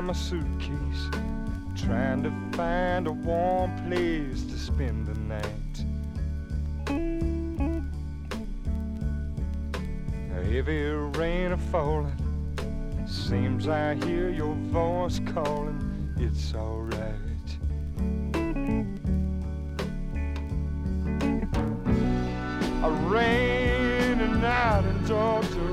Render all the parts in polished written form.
inside my suitcase, trying to find a warm place to spend the night. Heavy rain a-falling, seems I hear your voice calling, it's alright. A rainy night in Georgia,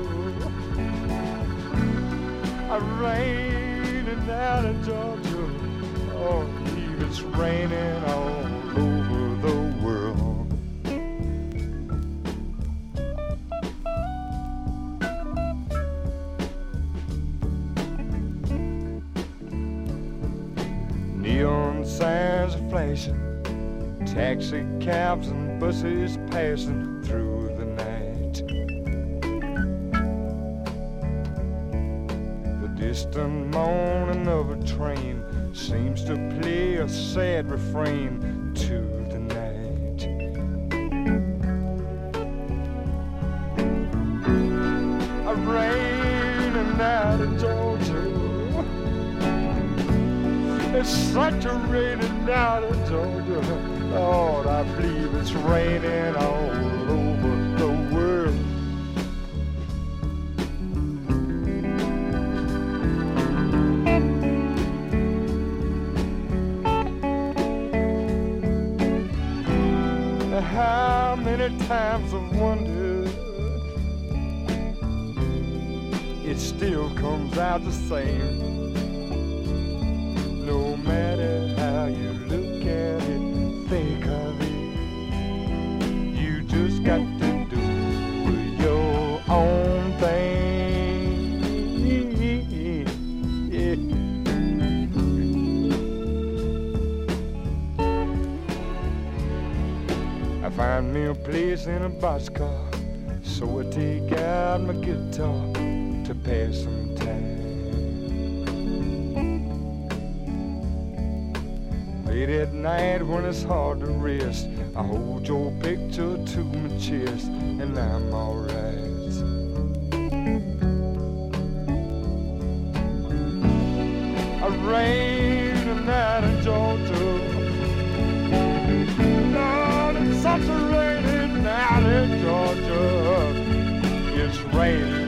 a rainy night in Georgia, oh, it's raining all over the world. Neon signs are flashing, taxi cabs and buses passing through the night. The distant moaning of a train seems to play a sad refrain to the night. A rainy night in Georgia, it's such a rainy night in Georgia, Lord, I believe it's raining all over the world. How many times I've wondered, it still comes out the same. No matter how you look at it, think of it, you just got to do your own thing. Yeah. I find me a place in a boxcar, so I take out my guitar to pass some time. Late at night when it's hard to rest, I hold your picture to my chest and I'm alright. A rainy night in Georgia, Lord, it's such a rainy night in Georgia, it's raining